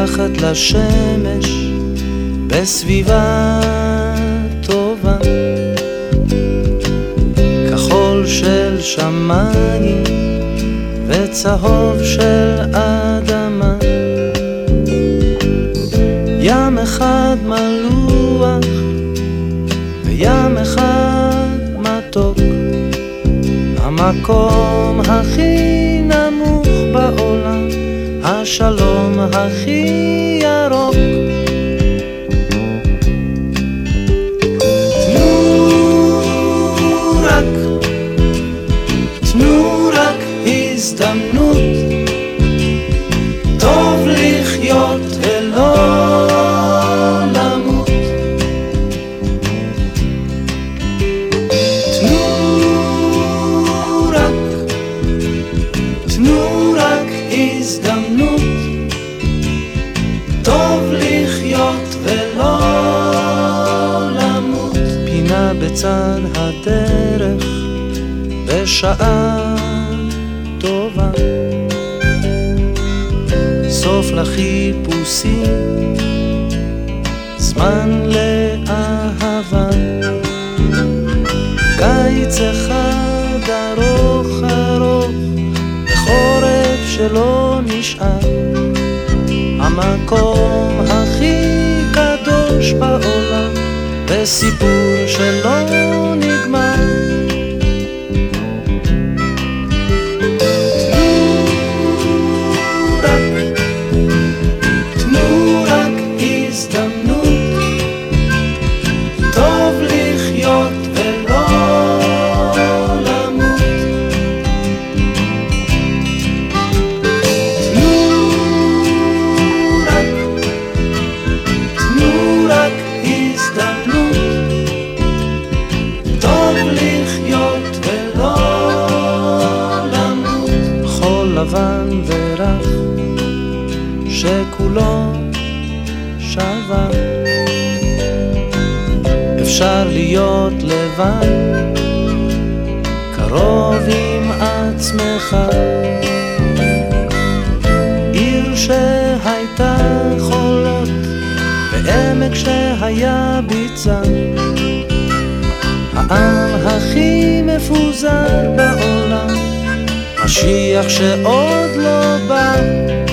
מתחת לשמש בסביבה טובה, כחול של שמיים וצהוב של אדמה, ים אחד מלוח וים אחד מתוק, המקום הכי נמוך בעולם, השלום הכי ירוק. תנו רק הזדמנות, טוב לחיות ולא למות. תנו רק הזדמנות, טוב לחיות ולא למות. פינה בצד הדרך בשעה טובה, סוף לחיפושים, זמן לאהבה, קיץ אחד ארוך ארוך וחורף שלא נשאר, המקום הכי קדוש בעולם וסיפור שלא נגמר. לבן ורח שכולו שווה, אפשר להיות לבן קרוב עם עצמך, עיר שהייתה חולות ועמק שהיה ביצה, העם הכי מפוזר בעולם, משיח שעוד לא בא.